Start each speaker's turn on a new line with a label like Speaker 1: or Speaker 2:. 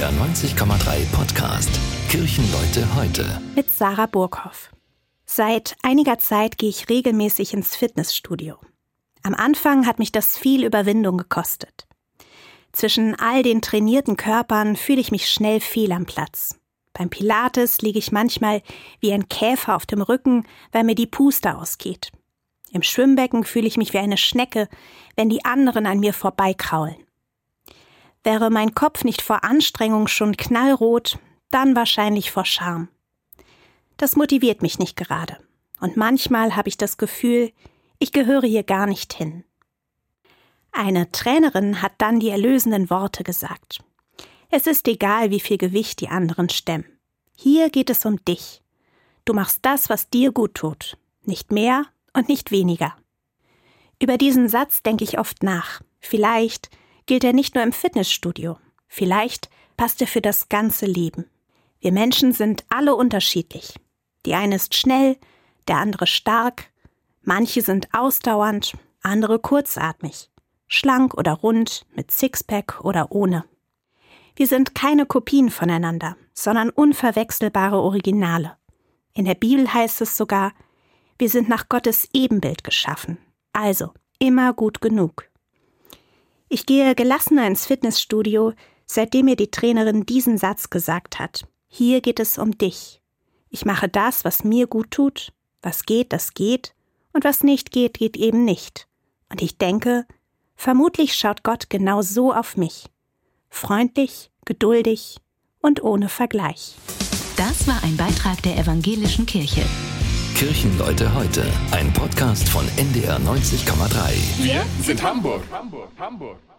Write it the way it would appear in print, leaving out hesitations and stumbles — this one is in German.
Speaker 1: NDR 90,3 Podcast Kirchenleute heute.
Speaker 2: Mit Sarah Burghoff. Seit einiger Zeit gehe ich regelmäßig ins Fitnessstudio. Am Anfang hat mich das viel Überwindung gekostet. Zwischen all den trainierten Körpern fühle ich mich schnell fehl am Platz. Beim Pilates liege ich manchmal wie ein Käfer auf dem Rücken, weil mir die Puste ausgeht. Im Schwimmbecken fühle ich mich wie eine Schnecke, wenn die anderen an mir vorbeikraulen. Wäre mein Kopf nicht vor Anstrengung schon knallrot, dann wahrscheinlich vor Scham. Das motiviert mich nicht gerade. Und manchmal habe ich das Gefühl, ich gehöre hier gar nicht hin. Eine Trainerin hat dann die erlösenden Worte gesagt. Es ist egal, wie viel Gewicht die anderen stemmen. Hier geht es um dich. Du machst das, was dir gut tut. Nicht mehr und nicht weniger. Über diesen Satz denke ich oft nach. Vielleicht gilt er nicht nur im Fitnessstudio. Vielleicht passt er für das ganze Leben. Wir Menschen sind alle unterschiedlich. Die eine ist schnell, der andere stark. Manche sind ausdauernd, andere kurzatmig. Schlank oder rund, mit Sixpack oder ohne. Wir sind keine Kopien voneinander, sondern unverwechselbare Originale. In der Bibel heißt es sogar, wir sind nach Gottes Ebenbild geschaffen, also immer gut genug. Ich gehe gelassener ins Fitnessstudio, seitdem mir die Trainerin diesen Satz gesagt hat. Hier geht es um dich. Ich mache das, was mir gut tut. Was geht, das geht. Und was nicht geht, geht eben nicht. Und ich denke, vermutlich schaut Gott genau so auf mich. Freundlich, geduldig und ohne Vergleich.
Speaker 3: Das war ein Beitrag der Evangelischen Kirche.
Speaker 1: Kirchenleute heute, ein Podcast von NDR 90,3.
Speaker 4: Wir sind Hamburg.